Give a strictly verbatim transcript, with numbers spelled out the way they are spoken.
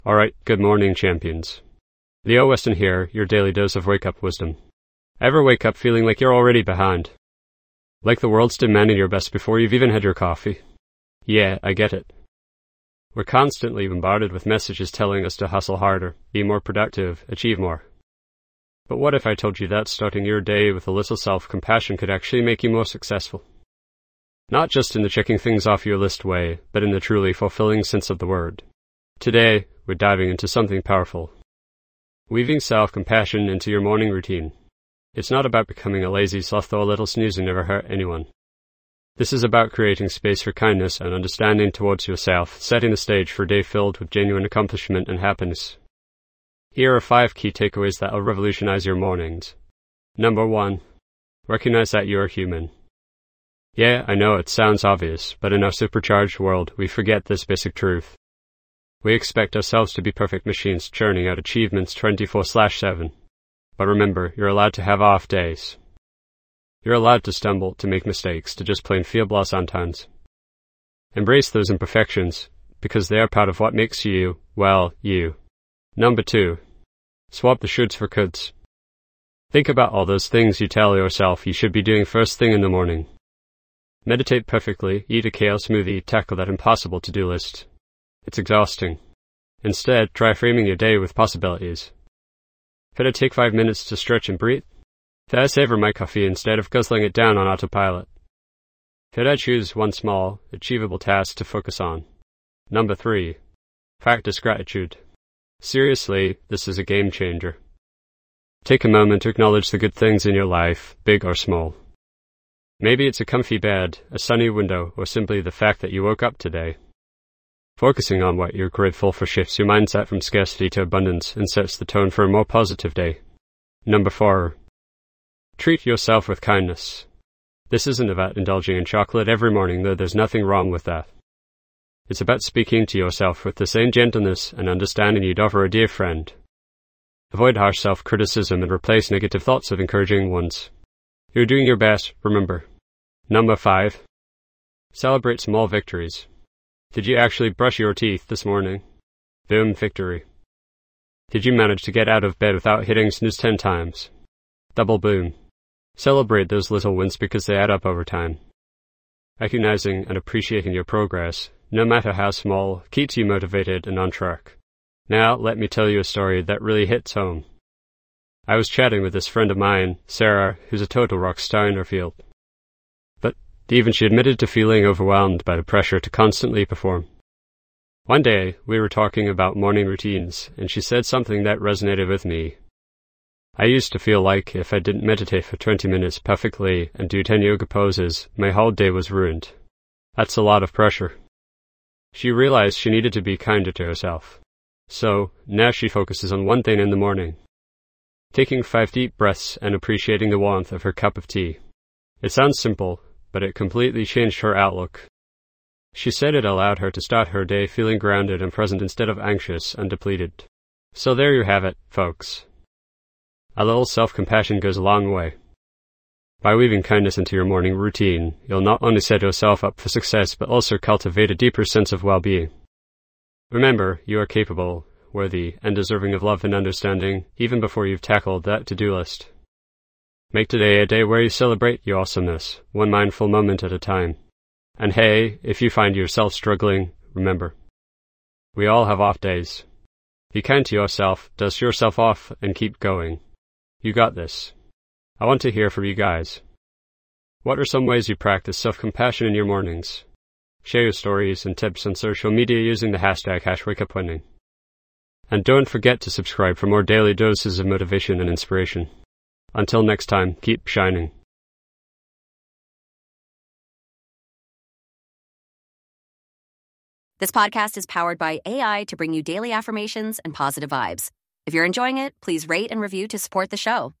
Alright, good morning, champions. Leo Weston here, your daily dose of wake-up wisdom. Ever wake up feeling like you're already behind? Like the world's demanding your best before you've even had your coffee? Yeah, I get it. We're constantly bombarded with messages telling us to hustle harder, be more productive, achieve more. But what if I told you that starting your day with a little self-compassion could actually make you more successful? Not just in the checking things off your list way, but in the truly fulfilling sense of the word. Today, we're diving into something powerful. Weaving self-compassion into your morning routine. It's not about becoming a lazy sloth, though a little snoozing never hurt anyone. This is about creating space for kindness and understanding towards yourself, setting the stage for a day filled with genuine accomplishment and happiness. Here are five key takeaways that will revolutionize your mornings. Number one, recognize that you're human. Yeah, I know it sounds obvious, but in our supercharged world, we forget this basic truth. We expect ourselves to be perfect machines churning out achievements twenty-four seven. But remember, you're allowed to have off days. You're allowed to stumble, to make mistakes, to just plain feel blah sometimes. Embrace those imperfections, because they are part of what makes you, well, you. Number two, swap the shoulds for coulds. Think about all those things you tell yourself you should be doing first thing in the morning. Meditate perfectly, eat a kale smoothie, tackle that impossible to-do list. It's exhausting. Instead, try framing your day with possibilities. Could I take five minutes to stretch and breathe? Could I savor my coffee instead of guzzling it down on autopilot? Could I choose one small, achievable task to focus on? Number three, practice gratitude. Seriously, this is a game changer. Take a moment to acknowledge the good things in your life, big or small. Maybe it's a comfy bed, a sunny window, or simply the fact that you woke up today. Focusing on what you're grateful for shifts your mindset from scarcity to abundance and sets the tone for a more positive day. Number four, treat yourself with kindness. This isn't about indulging in chocolate every morning, though there's nothing wrong with that. It's about speaking to yourself with the same gentleness and understanding you'd offer a dear friend. Avoid harsh self-criticism and replace negative thoughts with encouraging ones. You're doing your best, remember. Number five, celebrate small victories. Did you actually brush your teeth this morning? Boom, victory. Did you manage to get out of bed without hitting snooze ten times? Double boom. Celebrate those little wins because they add up over time. Recognizing and appreciating your progress, no matter how small, keeps you motivated and on track. Now, let me tell you a story that really hits home. I was chatting with this friend of mine, Sarah, who's a total rock star in her field. But even she admitted to feeling overwhelmed by the pressure to constantly perform. One day, we were talking about morning routines, and she said something that resonated with me. I used to feel like if I didn't meditate for twenty minutes perfectly and do ten yoga poses, my whole day was ruined. That's a lot of pressure. She realized she needed to be kinder to herself. So, now she focuses on one thing in the morning. Taking five deep breaths and appreciating the warmth of her cup of tea. It sounds simple, but it completely changed her outlook. She said it allowed her to start her day feeling grounded and present instead of anxious and depleted. So there you have it, folks. A little self-compassion goes a long way. By weaving kindness into your morning routine, you'll not only set yourself up for success, but also cultivate a deeper sense of well-being. Remember, you are capable, worthy, and deserving of love and understanding, even before you've tackled that to-do list. Make today a day where you celebrate your awesomeness, one mindful moment at a time. And hey, if you find yourself struggling, remember, we all have off days. Be kind to yourself, dust yourself off, and keep going. You got this. I want to hear from you guys. What are some ways you practice self-compassion in your mornings? Share your stories and tips on social media using the hashtag HashWakeUpWinning. And don't forget to subscribe for more daily doses of motivation and inspiration. Until next time, keep shining. This podcast is powered by A I to bring you daily affirmations and positive vibes. If you're enjoying it, please rate and review to support the show.